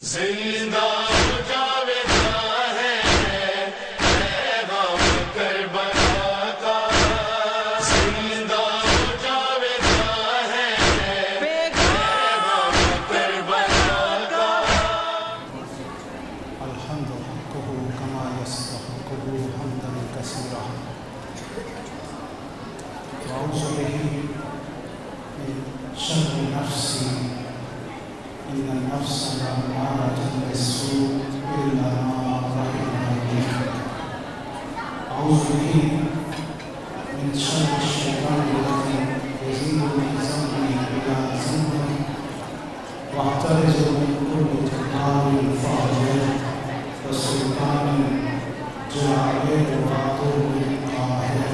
زندہ جاویدہ ہے پیغام کربلا کا، زندہ جاویدہ ہے پیغام کربلا کا۔ الحمد حقه كما يستحقه حمدا كثيرا، وأعوذ به من شر نفسي إن النفس لأمارة بالسوء إلا ما رحم ربي. أعوذ به من شر الشيطان الذي يزيد من ذنبي إلى ذنبي، واحترز من كل جبار فاجر وسلطان جاهل وعدو قاهر.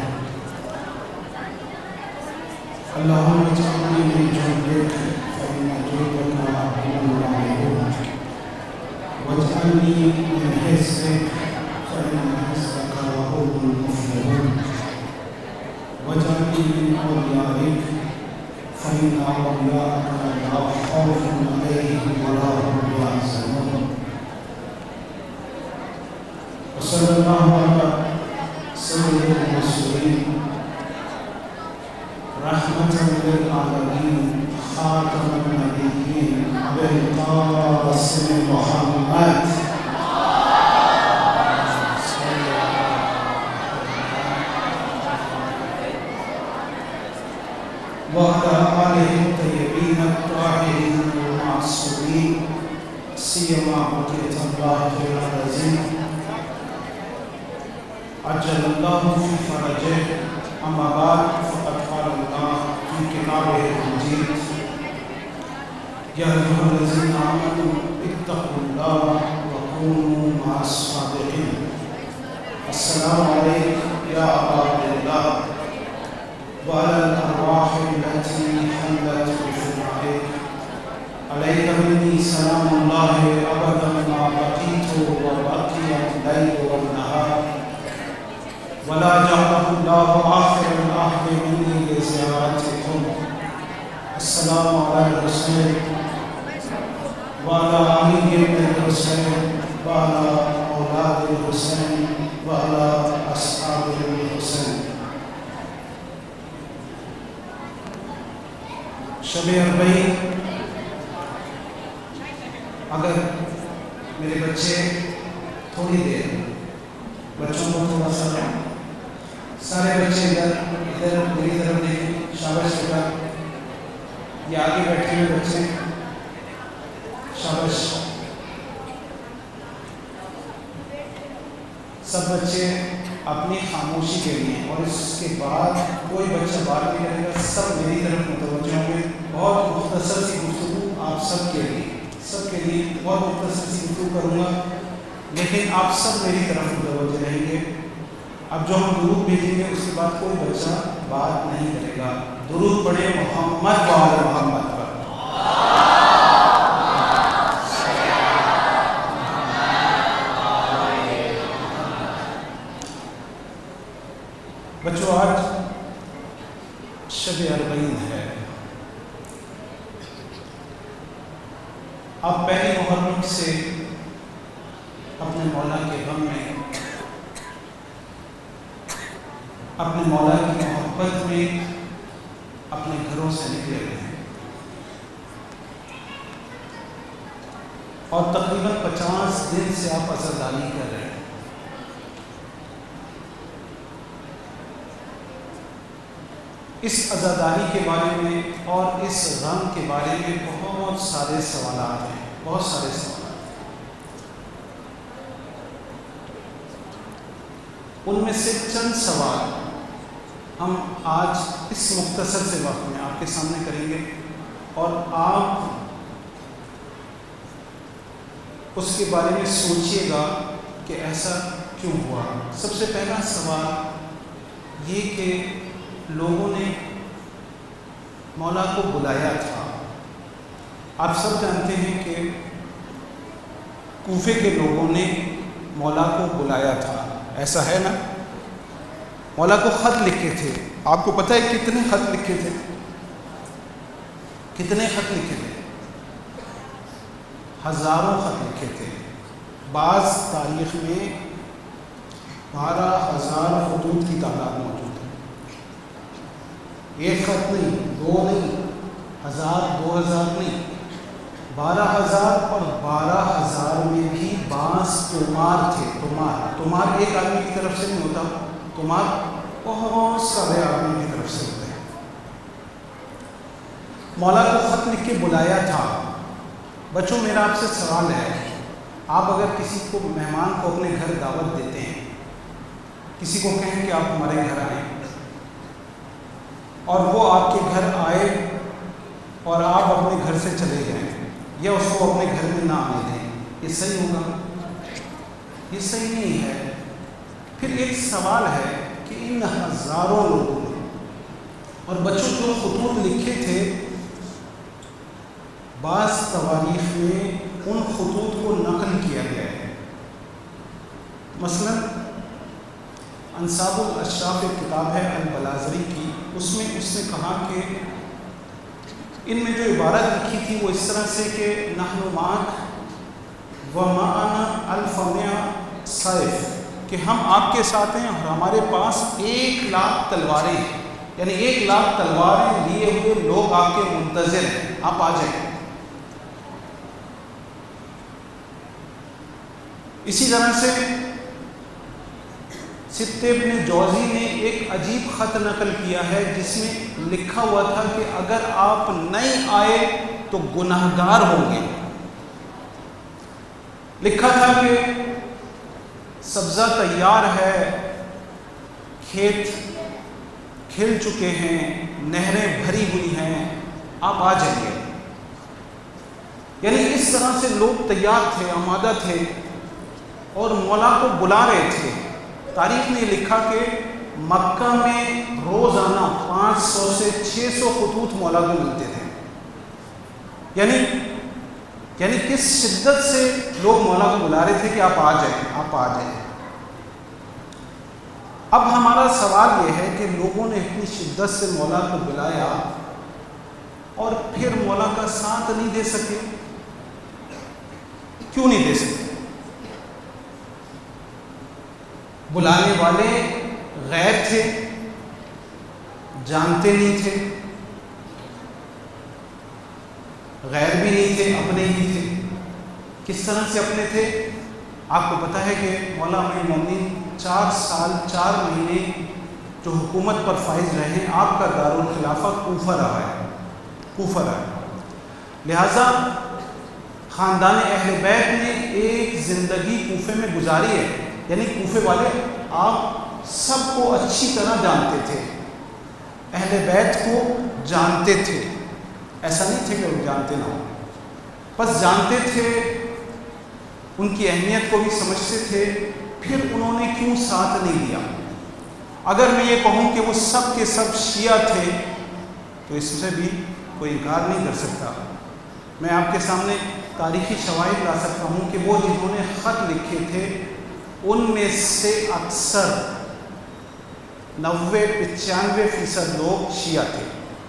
اللهم اجعلني من جندك فإن جندك هم الغالبون، واجعلني من حزبك فإن حزبك هم المفلحون، واجعلني من أوليائك فإن أولياءك لا خوف عليهم ولا هم يحزنون. وصلى الله على سيد المرسلين رحمة للعالمين خاتم النبيين أبي القاسم محمد وعلى آله الطيبين الطاهرين المعصومين، سيما بقية الله العظيم عجل الله في فرجه. أما بعد، فقد قال الله في كتابه المجيد: يا أيها الذين آمنوا اتقوا الله وكونوا مع الصادقين. السلام عليكم يا عباد الله وعلى الأرواح التي حلت بفنائك. عليك مني سلام الله أبدا ما بقيت وبقي الليل والنهار، ولا جعله الله آخر العهد مني لزيارتكم. السلام على الحسين وعلى علي بن الحسين وعلى أولاد الحسين وعلى أصحاب الحسين. شب اربعین، اگر میرے بچے تھوڑی دیر، بچوں کو تھوڑا سا سارے بچے ادھر میری طرف دیکھیں، شاباش بیٹا، یہ آگے بیٹھے ہوئے بچے، شاباش. سب بچے اپنی خاموشی کے لیے، اور اس کے بعد کوئی بچہ بات نہیں کرے گا، سب میری طرف متوجہ ہوں گے. بہت مختصر سی گفتگو آپ سب کے لیے بہت مختصر سی گفتگو کروں گا، لیکن آپ سب میری طرف متوجہ رہیں گے. اب جو ہم درود بھیجیں گے اس کے بعد کوئی بچہ بات نہیں کرے گا. درود پڑھے محمد وآل محمد پر. بچوں، آج شب اربعین ہے. آپ پہلی محرم سے اپنے مولا کے غم میں، اپنے مولا کی محبت میں اپنے گھروں سے نکلے ہوئے ہیں، اور تقریباً 50 دن سے آپ عزاداری کر رہے ہیں. اس عزاداری کے بارے میں اور اس غم کے بارے میں بہت سارے سوالات ہیں، بہت سارے سوالات. ان میں سے چند سوال ہم آج اس مختصر سے وقت میں آپ کے سامنے کریں گے، اور آپ اس کے بارے میں سوچئے گا کہ ایسا کیوں ہوا. سب سے پہلا سوال یہ کہ لوگوں نے مولا کو بلایا تھا. آپ سب جانتے ہیں کہ کوفے کے لوگوں نے مولا کو بلایا تھا، ایسا ہے نا؟ مولا کو خط لکھے تھے. آپ کو پتہ ہے کتنے خط لکھے تھے؟ کتنے خط لکھے تھے؟ ہزاروں خط لکھے تھے. بعض تاریخ میں 12,000 خطوط کی تعداد موجود ہے. ایک خط نہیں، دو نہیں، 1000 2000 نہیں، 12,000. اور 12,000 میں بھی بعض تومار تھے. تومار ایک آدمی کی طرف سے نہیں ہوتا، تومار بہت سارے آدمی کی طرف سے ہوتے ہیں. مولا کو خط لکھ کے بلایا تھا. بچوں میرا آپ سے سوال ہے، آپ اگر کسی کو مہمان کو اپنے گھر دعوت دیتے ہیں، کسی کو کہیں کہ آپ ہمارے گھر آئیں، اور وہ آپ کے گھر آئے اور آپ اپنے گھر سے چلے جائیں یا اس کو اپنے گھر میں نہ آنے دیں، یہ صحیح ہوگا؟ یہ صحیح نہیں ہے. پھر ایک سوال ہے کہ ان ہزاروں لوگوں نے اور بچوں جو خطوط لکھے تھے، بعض تواریخ میں ان خطوط کو نقل کیا گیا ہے. مثلا انصاب الاشراف ایک کتاب ہے البلازری کی، اس میں اس نے کہا کہ ان میں جو عبارت لکھی تھی وہ اس طرح سے کہ نحن معک ومعنا الف مئہ سیف، کہ ہم آپ کے ساتھ ہیں اور ہمارے پاس 1,00,000 تلواریں ہیں. یعنی 1,00,000 تلواریں لیے ہوئے لوگ آپ کے منتظر ہیں، آپ آ جائیں. اسی طرح سے سبط ابن جوزی نے ایک عجیب خط نقل کیا ہے جس میں لکھا ہوا تھا کہ اگر آپ نہیں آئے تو گناہگار ہوں گے. لکھا تھا کہ سبزہ تیار ہے، کھیت کھل چکے ہیں، نہریں بھری ہوئی ہیں، آپ آ جائیے. یعنی اس طرح سے لوگ تیار تھے، آمادہ تھے اور مولا کو بلا رہے تھے. تاریخ نے لکھا کہ مکہ میں روزانہ 500 سے 600 خطوط مولا کو ملتے تھے. یعنی کس شدت سے لوگ مولا کو بلا رہے تھے کہ آپ آ جائیں، آپ آ جائیں. اب ہمارا سوال یہ ہے کہ لوگوں نے اتنی شدت سے مولا کو بلایا اور پھر مولا کا ساتھ نہیں دے سکے. کیوں نہیں دے سکے؟ بلانے والے غیر تھے، جانتے نہیں تھے، غیر بھی نہیں تھے، اپنے ہی تھے. کس طرح سے اپنے تھے؟ آپ کو پتہ ہے کہ مولا امیر المومنین 4 سال 4 مہینے جو حکومت پر فائز رہے، آپ کا دارالخلافہ کوفہ رہا ہے. لہذا خاندان اہل بیت نے ایک زندگی کوفے میں گزاری ہے. یعنی کوفے والے آپ سب کو اچھی طرح جانتے تھے، اہل بیت کو جانتے تھے. ایسا نہیں تھے کہ وہ جانتے نہ ہوں، بس جانتے تھے، ان کی اہمیت کو بھی سمجھتے تھے. پھر انہوں نے کیوں ساتھ نہیں دیا؟ اگر میں یہ کہوں کہ وہ سب کے سب شیعہ تھے تو اس سے بھی کوئی انکار نہیں کر سکتا. میں آپ کے سامنے تاریخی شواہد لا سکتا ہوں کہ وہ جنہوں نے خط لکھے تھے ان میں سے اکثر 90-95% لوگ شیعہ تھے.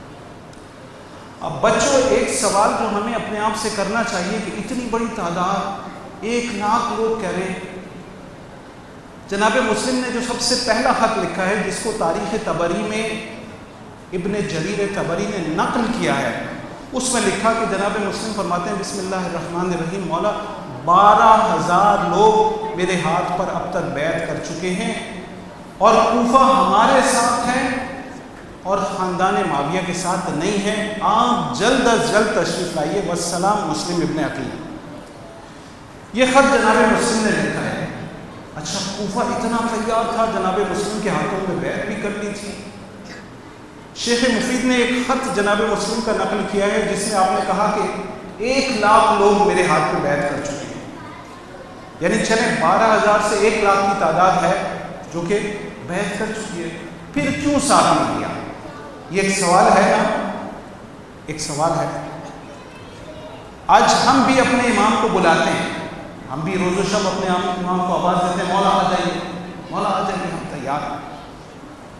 اب بچوں ایک سوال جو ہمیں اپنے آپ سے کرنا چاہیے کہ اتنی بڑی تعداد 1,00,000 لوگ کہہ رہے. جناب مسلم نے جو سب سے پہلا خط لکھا ہے جس کو تاریخ طبری میں ابن جریر طبری نے نقل کیا ہے، اس میں لکھا کہ جناب مسلم فرماتے ہیں بسم اللہ الرحمن الرحیم، مولا 12,000 لوگ میرے ہاتھ پر اب تک بیعت کر چکے ہیں اور کوفہ ہمارے ساتھ ہے اور خاندان معاویہ کے ساتھ نہیں ہے. آپ جلد از جلد تشریف لائیے. والسلام مسلم ابن عقیل. یہ خط جناب مسلم نے لکھا ہے. اچھا، کوفہ اتنا تیار تھا، جناب مسلم کے ہاتھوں میں بیعت بھی کر لی تھی. شیخ مفید نے ایک خط جناب مسلم کا نقل کیا ہے جس میں آپ نے کہا کہ 1,00,000 لوگ میرے ہاتھ پہ بیعت کر چکے ہیں. یعنی چلیں 12,000 سے 1,00,000 کی تعداد ہے جو کہ بیعت کر چکی ہے. پھر کیوں ساتھ نہیں دیا؟ یہ ایک سوال ہے نا، ایک سوال ہے. آج ہم بھی اپنے امام کو بلاتے ہیں، ہم بھی روز و شب اپنے امام کو آواز دیتے ہیں مولا آ جائیے، مولا آ جائیے، ہم تیار ہیں.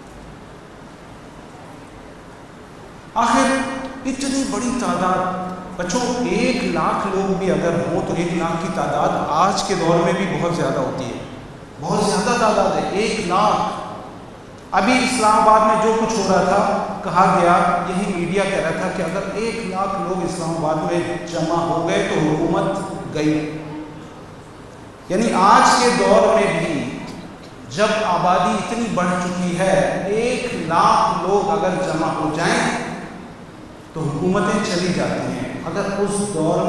آخر اتنی بڑی تعداد بچوں 1 لاکھ لوگ بھی اگر ہوں تو 1 لاکھ کی تعداد آج کے دور میں بھی بہت زیادہ ہوتی ہے، بہت زیادہ تعداد ہے 1 لاکھ۔ ابھی اسلام آباد میں جو کچھ ہو رہا تھا، کہا گیا، یہی میڈیا کہہ رہا تھا کہ اگر 1 لاکھ لوگ اسلام آباد میں جمع ہو گئے تو حکومت گئی۔ یعنی آج کے دور میں بھی جب آبادی اتنی بڑھ چکی ہے، 1 لاکھ لوگ اگر جمع ہو جائیں تو حکومتیں چلی جاتی ہیں۔ اگر اس دور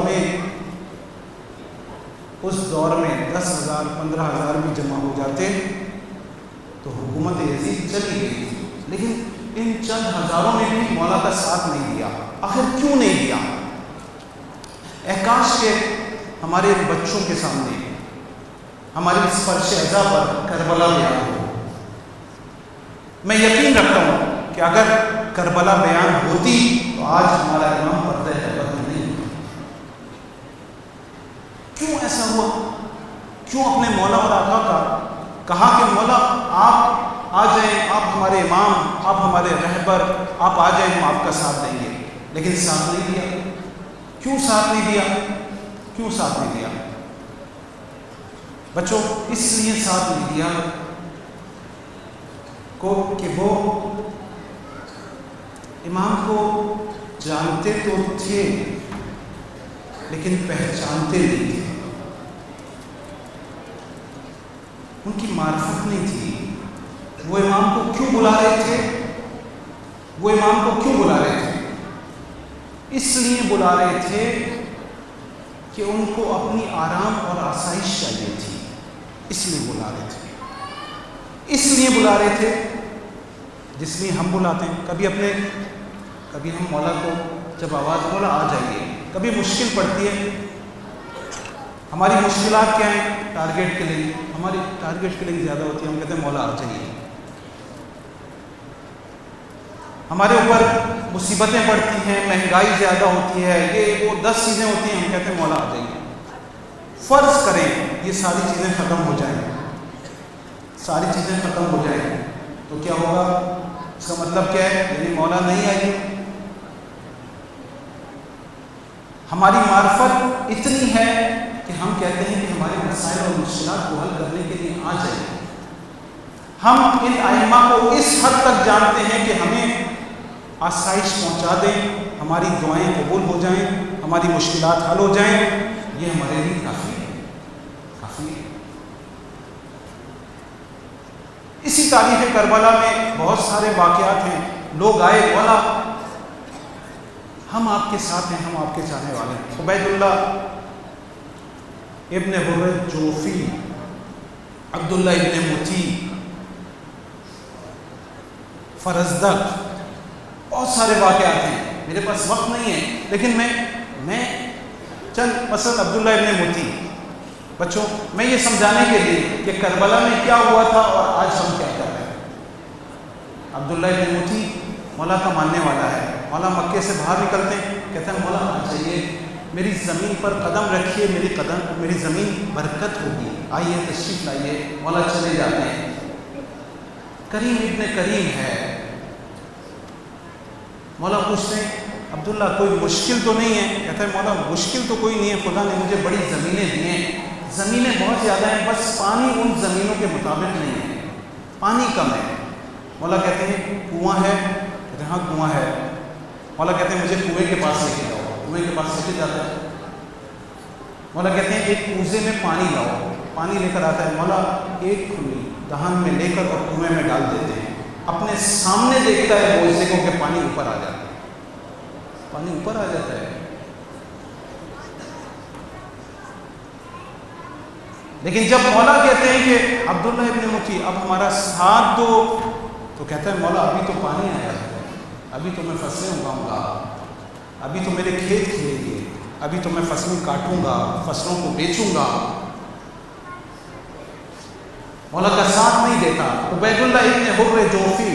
میں 10,000 15,000 بھی جمع ہو جاتے تو حکومت یزید چلی گئی تھی، لیکن ان چند ہزاروں نے بھی مولا کا ساتھ نہیں دیا۔ آخر کیوں نہیں دیا؟ کاش کہ ہمارے بچوں کے سامنے ہماری اس فرش ازا پر کربلا بیان ہو۔ میں یقین رکھتا ہوں کہ اگر کربلا بیان ہوتی تو آج ہمارا امام پردہ خیبر میں نہیں ہوتا۔ کیوں ایسا ہوا؟ کیوں اپنے مولا اور آقا کا کہا کہ مولا آپ آ جائیں، آپ ہمارے امام، آپ ہمارے رہبر، آپ آ جائیں، ہم آپ کا ساتھ دیں گے، لیکن ساتھ نہیں دیا۔ کیوں ساتھ نہیں دیا؟ کیوں ساتھ نہیں دیا؟ بچوں اس لیے ساتھ نہیں دیا کہ وہ امام کو جانتے تو تھے لیکن پہچانتے نہیں تھے، ان کی معرفت نہیں تھی۔ وہ امام کو کیوں بلا رہے تھے؟ وہ امام کو کیوں بلا رہے تھے؟ اس لیے بلا رہے تھے کہ ان کو اپنی آرام اور آسائش چاہیے تھی، اس لیے بلا رہے تھے۔ اس لیے بلا رہے تھے جس لیے ہم بلاتے ہیں۔ کبھی ہم مولا کو جب آواز مولا آ جائیے، کبھی مشکل پڑتی ہے، ہماری مشکلات کیا ہیں؟ ٹارگیٹ کے لیے، ہماری ٹارگیٹ کے لیے زیادہ ہوتی ہے، ہم کہتے ہیں مولا آ جائیے۔ ہمارے اوپر مصیبتیں بڑھتی ہیں، مہنگائی زیادہ ہوتی ہے، یہ وہ 10 چیزیں ہوتی ہیں، ہم کہتے ہیں مولا آ جائیے۔ فرض کریں یہ ساری چیزیں ختم ہو جائیں، ساری چیزیں ختم ہو جائیں تو کیا ہوگا؟ اس کا مطلب کیا ہے؟ یعنی مولا نہیں آئے۔ ہماری معرفت اتنی ہے کہ ہم کہتے ہیں کہ ہمارے مسائل اور مشکلات کو حل کرنے کے لیے آ جائیں۔ ہم ان ائمہ کو اس حد تک جانتے ہیں کہ ہمیں آسائش پہنچا دیں، ہماری دعائیں قبول ہو جائیں، ہماری مشکلات حل ہو جائیں، یہ ہمارے لیے کافی ہے، کافی ہے۔ اسی تاریخ کربلا میں بہت سارے واقعات ہیں۔ لوگ آئے، مولا ہم آپ کے ساتھ ہیں، ہم آپ کے چاہنے والے ہیں۔ عبید اللہ ابن حر جوفی، عبداللہ ابن متی، فرزدق، بہت سارے واقعات ہیں، میرے پاس وقت نہیں ہے، لیکن میں چند مثلا عبداللہ ابن متی، بچوں میں یہ سمجھانے کے لیے کہ کربلا میں کیا ہوا تھا اور آج ہم کیا کر رہے ہیں۔ عبداللہ ابن متی مولا کا ماننے والا ہے۔ مولا مکے سے باہر نکلتے ہیں، کہتے ہیں مولا آ جائیے، میری زمین پر قدم رکھیے، میری زمین برکت ہوگی، آئیے تشریف لائیے۔ مولا چلے جاتے ہیں۔ کریم ابن کریم ہے، مولا پوچھتے ہیں عبداللہ کوئی مشکل تو نہیں ہے؟ کہتا ہے مولا مشکل تو کوئی نہیں ہے، خدا نے مجھے بڑی زمینیں دی ہیں، زمینیں بہت زیادہ ہیں، بس پانی ان زمینوں کے مطابق نہیں ہے، پانی کم ہے۔ مولا کہتے ہیں کنواں ہے؟ کہتے ہیں ہاں کنواں ہے۔ مولا کہتے ہیں مجھے کنویں کے پاس لے کے جاؤ، کنویں کے پاس لے کے جاتا ہے۔ مولا کہتے ہیں ایک کوزے میں پانی لاؤ، پانی لے کر آتا ہے۔ مولا ایک کھلی دہان میں لے کر اور کنویں میں ڈال دیتے ہیں، اپنے سامنے دیکھتا ہے موزے کو کہ پانی اوپر آ جاتا ہے، پانی اوپر آ جاتا ہے۔ لیکن جب مولا کہتے ہیں کہ عبداللہ ابن متی اب ہمارا ساتھ دو، تو کہتا ہے مولا ابھی تو پانی آیا ہے، ابھی تو میں فصلیں اگاؤں گا، ابھی تو میرے کھیت کھلیں گے، ابھی تو میں فصلیں کاٹوں گا، فصلوں کو بیچوں گا۔ مولا کا ساتھ نہیں دیتا۔ عبید اللہ ابن حر جوفی،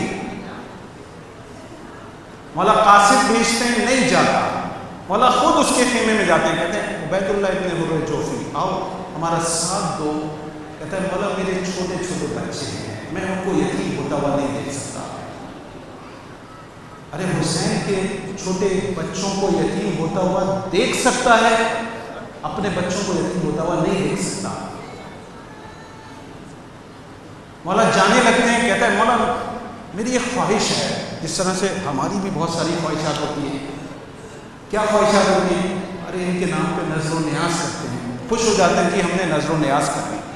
مولا قاصد بھیجتے ہیں، نہیں جاتا، مولا خود اس کے خیمے میں جاتے ہیں، کہتے ہیں عبید اللہ ابن حر جوفی آؤ ہمارا ساتھ دو۔ کہتا ہے مولا میرے چھوٹے چھوٹے بچے ہیں، میں ان کو یتیم ہوتا ہوا نہیں دیکھ سکتا۔ ارے حسین کے چھوٹے بچوں کو یتیم ہوتا ہوا دیکھ سکتا ہے، اپنے بچوں کو یتیم ہوتا ہوا نہیں دیکھ سکتا۔ مولا جانے لگتے ہیں، کہتا ہے مولا میری ایک خواہش ہے، جس طرح سے ہماری بھی بہت ساری خواہشات ہوتی ہیں۔ کیا خواہشات ہوتی ہیں؟ ارے ان کے نام پہ نظر و نیاز کرتے ہیں، خوش ہو جاتے ہیں کہ ہم نے نظر و نیاز کر لی۔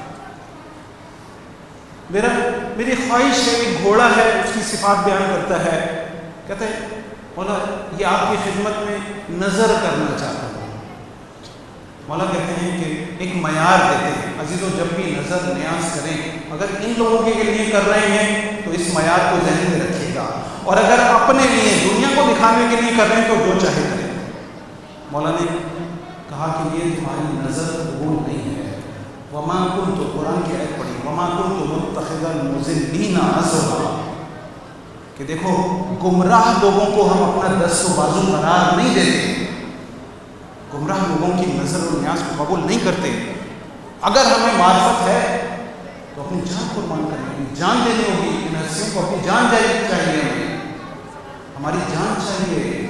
میری خواہش ہے، ایک گھوڑا ہے، اس کی صفات بیان کرتا ہے، کہتا ہے مولا یہ آپ کی خدمت میں نظر کرنا چاہتا ہوں۔ مولا کہتے ہیں کہ ایک معیار دیتے ہیں، عزیزو جب بھی نظر نیاز کریں، اگر ان لوگوں کے لیے کر رہے ہیں تو اس معیار کو ذہن میں رکھیے گا، اور اگر اپنے لیے دنیا کو دکھانے کے لیے کر رہے ہیں تو جو چاہے کریں۔ مولا نے کہا کہ یہ تمہاری نظر قبول نہیں ہے۔ وما کنت، قرآن کی آیت پڑھی، وما کنت متخذ المضلین عضدا، کہ دیکھو گمراہ لوگوں کو ہم اپنا دست و بازو قرار نہیں دیتے، گمراہ لوگوں کی نظر و نیاز کو قبول نہیں کرتے۔ اگر ہمیں معرفت ہے تو اپنی جان قربان کرنی ہوگی، جان دینی ہوگی، ان ہستیوں کو اپنی جان چاہیے، ہماری جان چاہیے،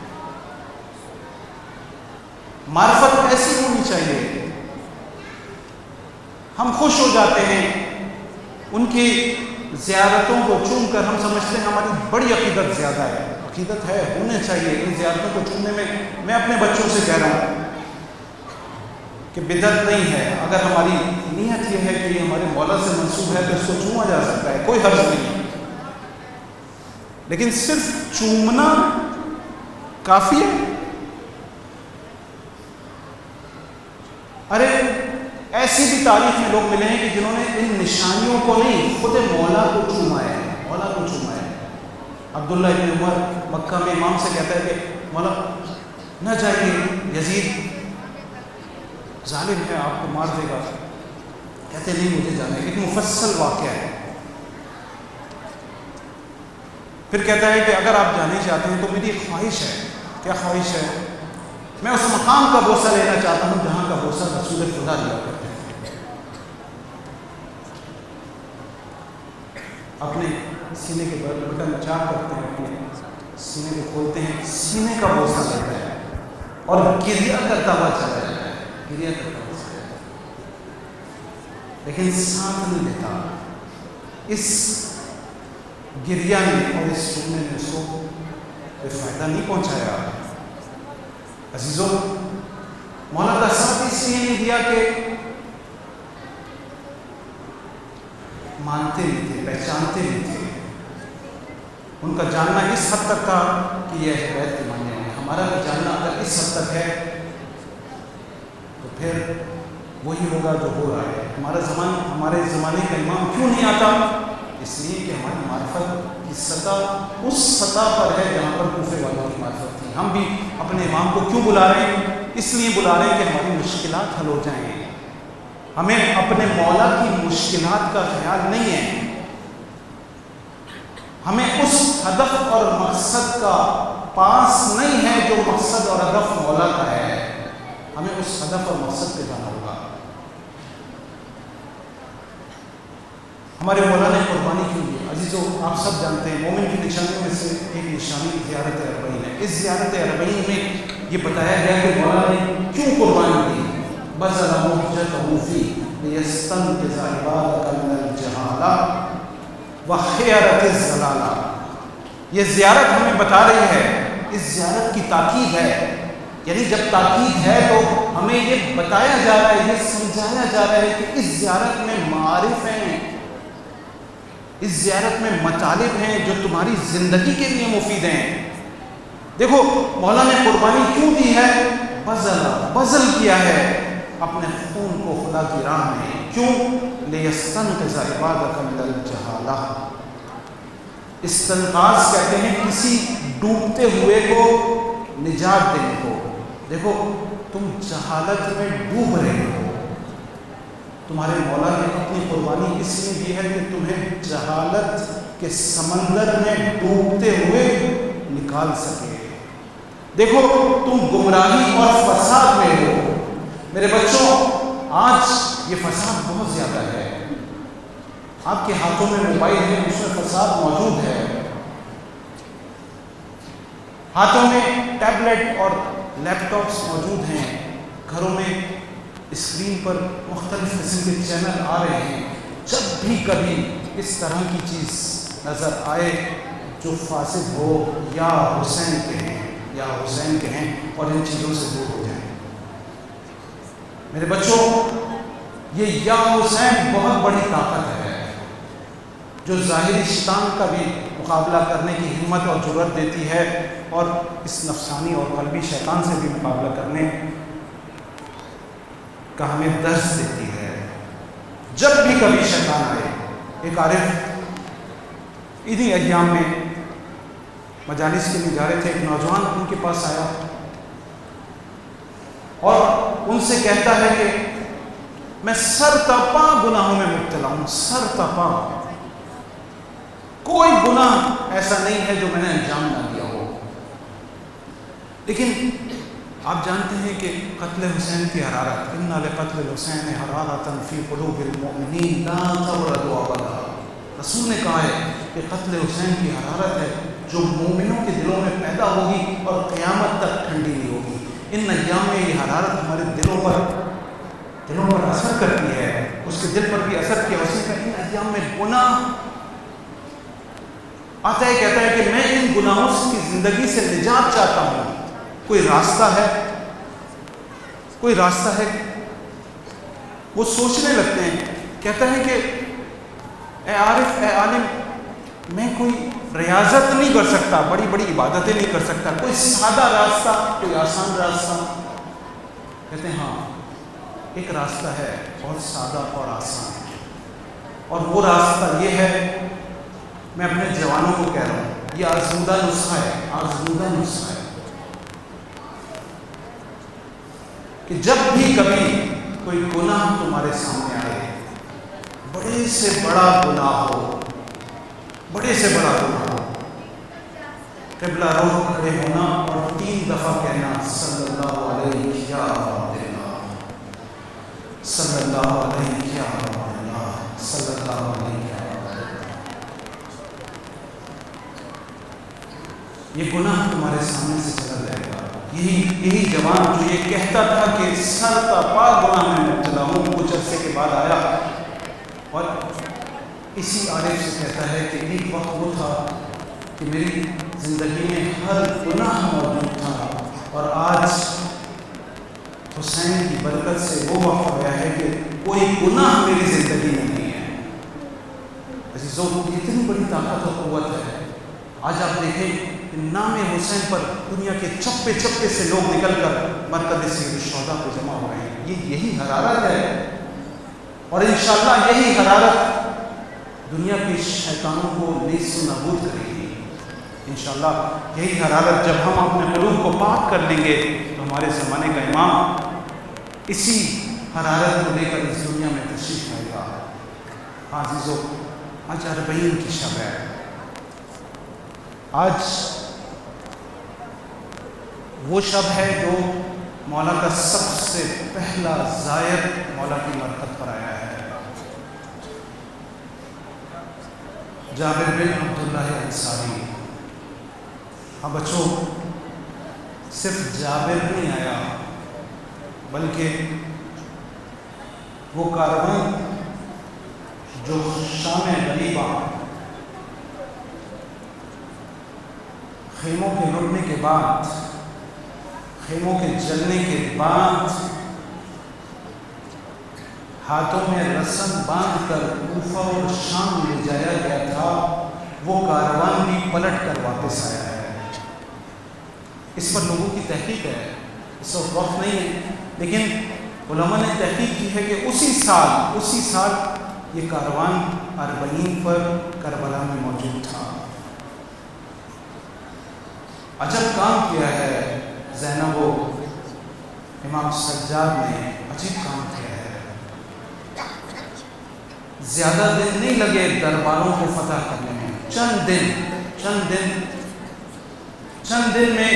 معرفت ایسی ہونی چاہیے۔ ہم خوش ہو جاتے ہیں ان کی زیارتوں کو چوم کر، ہم سمجھتے ہیں ہماری بڑی عقیدت زیادہ ہے، عقیدت ہے، ہونے چاہیے۔ ان زیارتوں کو چومنے میں اپنے بچوں سے کہہ رہا ہوں کہ بدعت نہیں ہے، اگر ہماری نیت یہ ہے کہ یہ ہمارے مولا سے منسوب ہے تو اس کو چوما جا سکتا ہے، کوئی حرج نہیں، لیکن صرف چومنا کافی ہے؟ ارے ایسی بھی تاریخ میں لوگ ملے ہیں کہ جنہوں نے ان نشانیوں کو نہیں، خود مولا کو چوما ہے، مولا کو چوما ہے۔ عبداللہ ابن عمر مکہ میں امام سے کہتا ہے کہ مولا نہ جائیے، یزید ظالم ہے، آپ کو مار دے گا۔ کہتے نہیں مجھے جانا ہے، ایک مفصل واقعہ ہے۔ پھر کہتا ہے کہ اگر آپ جانے چاہتے ہیں تو میری ایک خواہش ہے۔ کیا خواہش ہے؟ میں اس مقام کا بوسہ لینا چاہتا ہوں جہاں کا بوسہ رسول خدا لیا کرتے ہیں۔ اپنے سینے کے بٹن چاک کرتے ہیں، اپنے سینے کو کھولتے ہیں، سینے کا بوسہ لیتا ہے اور گریہ کرتا ہوا چلا جاتا ہے، گریہ کرتا ہوا چلا جاتا ہے، لیکن ساتھ نہیں دیتا۔ اس گریہ نے اور اس چومنے نے اس کو کوئی فائدہ نہیں پہنچایا۔ عزیزوں، مولا کا ساتھ اس لیے نہیں دیا کہ مانتے نہیں تھے، پہچانتے نہیں تھے۔ ان کا جاننا اس حد تک تھا کہ یہ اہل بیت کے ماننے والے ہیں۔ ہمارا بھی جاننا اگر اس حد تک ہے تو پھر وہی ہوگا جو ہو رہا ہے۔ ہمارے زمانے کا امام کیوں نہیں آتا؟ اس لیے کہ ہماری معرفت کی سطح اس سطح پر ہے جہاں پر کوفے والوں کی معرفت تھی۔ ہم بھی اپنے امام کو کیوں بلا رہے ہیں؟ اس لیے بلا رہے ہیں کہ ہماری مشکلات حل ہو جائیں۔ ہمیں اپنے مولا کی مشکلات کا خیال نہیں ہے، ہمیں اس ہدف اور مقصد کا پاس نہیں ہے جو مقصد اور ہدف مولا کا ہے، ہمیں اس ہدف اور مقصد پہ جانا ہوگا۔ ہمارے مولا نے قربانی کیوں دی؟ عزیزو، آپ سب جانتے ہیں مومن کی نشانیوں میں سے ایک نشانی زیارت اربعین ہے۔ اس زیارت اربعین میں یہ بتایا گیا کہ مولا نے کیوں قربانی دی۔ بذل مہجته فيه ليستنقذ عبادك من الجهالة وخيرة الزلالة۔ یہ زیارت ہمیں بتا رہی ہے، اس زیارت کی تاکید ہے، یعنی جب تاکید ہے تو ہمیں یہ بتایا جا رہا ہے، یہ سمجھایا جا رہا ہے کہ اس زیارت میں معارف ہیں، اس زیارت میں مطالب ہیں جو تمہاری زندگی کے لیے مفید ہیں۔ دیکھو مولا نے قربانی کیوں دی ہے؟ بذل کیا ہے اپنے خون کو خدا کی راہ میں۔ کیوں؟ لِيَسْتَنْقِذَ عِبَادَكَ مِنَ الْجَهَالَةِ۔ استنقاذ کہتے ہیں کسی ڈوبتے ہوئے کو نجات دینے کو۔ دیکھو تم جہالت میں ڈوب رہے ہو، تمہارے مولا نے اپنی قربانی اس لیے دی ہے کہ تمہیں جہالت کے سمندر میں ڈوبتے ہوئے نکال سکے۔ دیکھو تم گمراہی اور فساد میں ہو۔ میرے بچوں، آج یہ فساد بہت زیادہ ہے، آپ کے ہاتھوں میں موبائل ہے، اس میں فساد موجود ہے۔ ہاتھوں میں ٹیبلیٹ اور لیپ ٹاپس موجود ہیں، گھروں میں اسکرین پر مختلف قسم کے چینل آ رہے ہیں. جب بھی کبھی اس طرح کی چیز نظر آئے جو فاسد ہو، یا حسین کہیں اور ان چیزوں سے دور ہو جائیں. میرے بچوں، یہ یا حسین بہت بڑی طاقت ہے جو ظاہری شیطان کا بھی مقابلہ کرنے کی ہمت اور جرأت دیتی ہے، اور اس نفسانی اور قلبی شیطان سے بھی مقابلہ کرنے کا ہمیں درس دیتی ہے. جب بھی کبھی شیطان آئے، ایک عارف انہی ایام میں مجالس کے لیے جا رہے تھے، ایک نوجوان ان کے پاس آیا اور ان سے کہتا ہے کہ میں سر تپا گناہوں میں مبتلا ہوں، سر تپا، کوئی گناہ ایسا نہیں ہے جو میں نے انجام نہ دیا ہو. لیکن آپ جانتے ہیں کہ قتل حسین کی حرارت، ان لقتل الحسین حرارۃ فی قلوب المؤمنین لا تبرد ابدا. رسول نے کہا ہے کہ قتل حسین کی حرارت ہے جو مومنوں کے دلوں میں پیدا ہوگی اور قیامت تک ٹھنڈی نہیں ہوگی. ان ایام میں یہ حرارت ہمارے دلوں پر اثر کرتی ہے، اس کے دل پر بھی اثر کیا. اسی کا ان ایام میں گناہ آتا ہے، کہتا ہے کہ میں ان گناہوں کی زندگی سے نجات چاہتا ہوں. کوئی راستہ ہے. وہ سوچنے لگتے ہیں، کہتا ہے کہ اے عارف، اے عالم، میں کوئی ریاضت نہیں کر سکتا، بڑی بڑی عبادتیں نہیں کر سکتا، کوئی سادہ راستہ، کوئی آسان راستہ. کہتے ہیں ہاں، ایک راستہ ہے بہت سادہ اور آسان، اور وہ راستہ یہ ہے، میں اپنے جوانوں کو کہہ رہا ہوں، یہ آزمودہ نسخہ ہے کہ جب بھی کبھی کوئی گناہ تمہارے سامنے آئے، بڑے سے بڑا گناہ ہو، قبلہ رخ کھڑے ہونا اور 3 دفعہ کہنا صلی اللہ علیہ یا رب اللہ، صلی اللہ علیہ یا رب اللہ، صلی اللہ علیہ یا رب اللہ. یہ گناہ تمہارے سامنے سے چلا جائے گا. یہی جوان جو یہ کہتا تھا کہ سر تپا گناہ میں مبتلا ہوں، کچھ عرصے کے بعد آیا اور اسی عارف سے کہتا ہے کہ ایک وقت وہ تھا کہ میری زندگی میں ہر گناہ موجود تھا، اور آج حسین کی برکت سے وہ وقت آیا ہے کہ کوئی گناہ میری زندگی میں نہیں ہے. عزیزوں، اتنی بڑی طاقت اور قوت ہے. آج آپ دیکھیں کہ نام حسین پر دنیا کے چپے چپے سے لوگ نکل کر مرکز سید الشہداء کو جمع ہو رہے ہیں. یہی حرارت ہے، اور انشاءاللہ یہی حرارت دنیا کے شیطانوں کو نیست و نابود کرے گی. انشاءاللہ یہی حرارت جب ہم اپنے قلوب کو پاک کر لیں گے تو ہمارے زمانے کا امام اسی حرارت کو لے کر اس دنیا میں تشریف لائے گا. عزیزو، آج اربعین کی شب ہے. آج وہ شب ہے جو مولا کا سب سے پہلا زائر مولا کی مرکت پر آیا ہے. جابر بن عبداللہ انصاری. ہاں بچوں، صرف جابر نہیں آیا بلکہ وہ کارواں جو شام غریبہ، خیموں کے لٹنے کے بعد، خیموں کے جلنے کے بعد ہاتھوں میں رسم باندھ کر کوفہ اور شام لے جایا گیا تھا، وہ کاروان بھی پلٹ کر واپس آیا ہے. اس پر لوگوں کی تحقیق ہے، اس وقت نہیں ہے، لیکن علماء نے تحقیق کی ہے کہ اسی سال یہ کاروان اربعین پر کربلا میں موجود تھا. عجب کام کیا ہے زینب و امام سجاد نے، عجیب کام کیا ہے. زیادہ دن نہیں لگے درباروں کو فتح کرنے میں، چند دن میں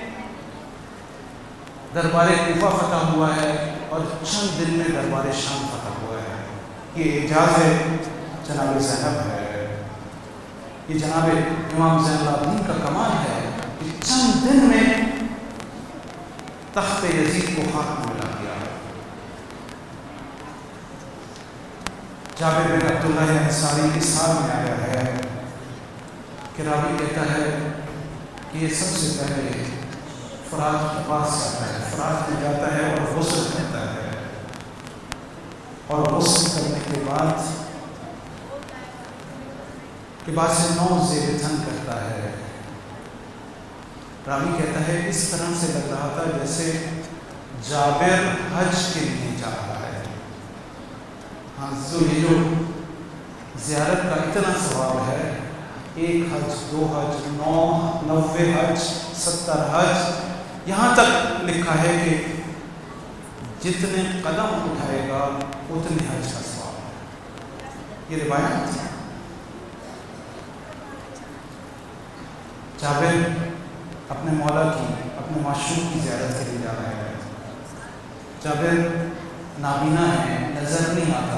دربار کوفہ فتح ہوا ہے اور چند دن میں دربار شام فتح ہوا ہے. یہ اعجاز ہے جناب زینب ہے، یہ جناب امام زین العابدین کا کمال ہے. کہ چند دن میں تخت یزید کو خاک میں ملا دیا۔ جابر بن عبداللہ انصاری اس حال میں آیا ہے کہ راوی کہتا ہے کہ یہ سب سے پہلے فرات کے پاس جاتا ہے، فرات میں جاتا ہے اور غسل کرتا ہے، اور غسل کرنے کے بعد لباس نو زیر تن کرتا ہے۔ راوی کہتا ہے اس طرح سے لگ رہا تھا جیسے جابر حج کے لیے جا رہا ہے۔ ہاں یہ جو زیارت کا اتنا ثواب ہے، 1 حج، 2 حج، 90 حج، 70 حج، یہاں تک لکھا ہے کہ جتنے قدم اٹھائے گا اتنے حج کا ثواب ہے۔ یہ روایت ہے۔ جابر اپنے مولا کی، اپنے معشوق کی زیارت کے لیے جا رہا ہے۔ جابر نابینا ہے، نظر نہیں آتا۔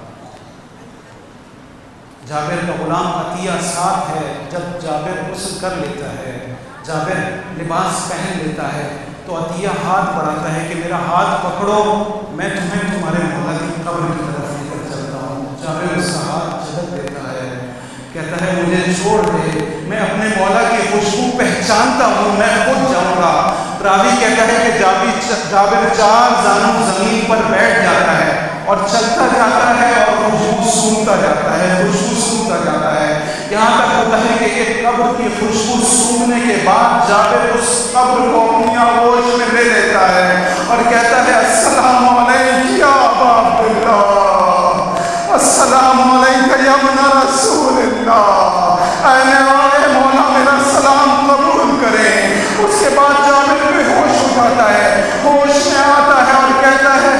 جابر کا غلام عطیہ ساتھ ہے۔ جب جابر غسل کر لیتا ہے، جابر لباس پہن لیتا ہے، تو عطیہ ہاتھ بڑھاتا ہے کہ میرا ہاتھ پکڑو، میں تمہیں تمہارے مولا کی قبر کی طرف لے کر چلتا ہوں۔ جابر اس کا ہاتھ جھٹک دیتا ہے، کہتا ہے مجھے چھوڑ دے، میں اپنے مولا کی خوشبو پہچانتا ہوں، میں خود جاؤں گا۔ راوی کہتا ہے کہ جابر 4 زانوں زمین پر بیٹھ جاتا ہے اور چلتا جاتا ہے اور خوشبو سونگتا جاتا ہے، خوشبو سونگتا جاتا ہے، یہاں تک ہوتا ہے کہ ایک قبر کی خوشبو سونگنے کے بعد جابر اس قبر کو اپنی آغوش میں لے لیتا ہے اور کہتا ہے السلام علیک یا ابا عبداللہ، السلام علیک یا ابن رسول اللہ، اے مولا میرا سلام قبول کریں۔ اس کے بعد جابر بے ہوش ہو جاتا ہے، ہوش میں آتا ہے اور کہتا ہے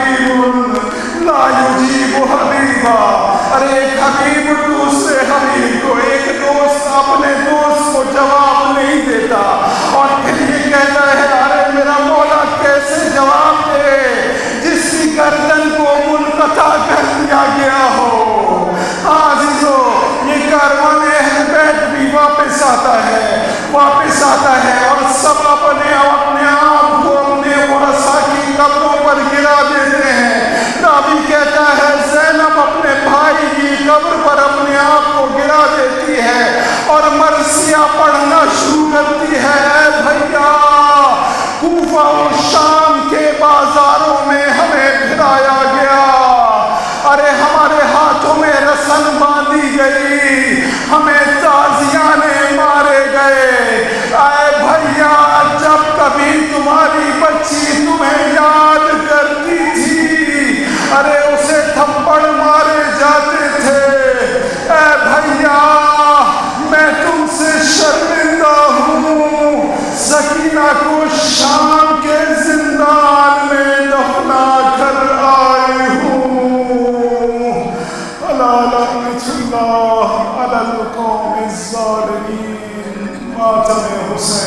حبیب لا یجیب حبیبا، ارے ایک حبیب دوسرے حبیب کو، ایک دوست اپنے دوست کو جواب نہیں دیتا، اور پھر یہ کہتا ہے ارے میرا مولا کیسے جواب دے جس کی گردن کو منقطع کر دیا گیا ہو۔ عزیزو یہ کاروان اہل بیت بھی واپس آتا ہے اور سب اپنے آپ کو اپنے ورثاء کی قبروں پر گرا دیتے ہیں۔ راوی کہتا ہے زینب اپنے بھائی کی قبر پر اپنے آپ کو گرا دیتی ہے اور مرثیہ پڑھنا شروع کرتی ہے، اے بھیا کوفہ و شام کے بازاروں میں ہمیں پھرایا گیا، ارے ہمارے ہاتھوں میں رسن باندھی گئی، ہمیں تازیانے مارے گئے، اے بھیا جب کبھی تمہاری بچی تمہیں یاد کرتی تھی ارے اسے تھپڑ مارے جاتے تھے، اے بھیا میں تم سے شرمندہ ہوں، سکینہ کو شام کے زندان میں دفنا کر آئی ہوں، الا لعنت اللہ علی القوم الظالمین۔ ماتم حسین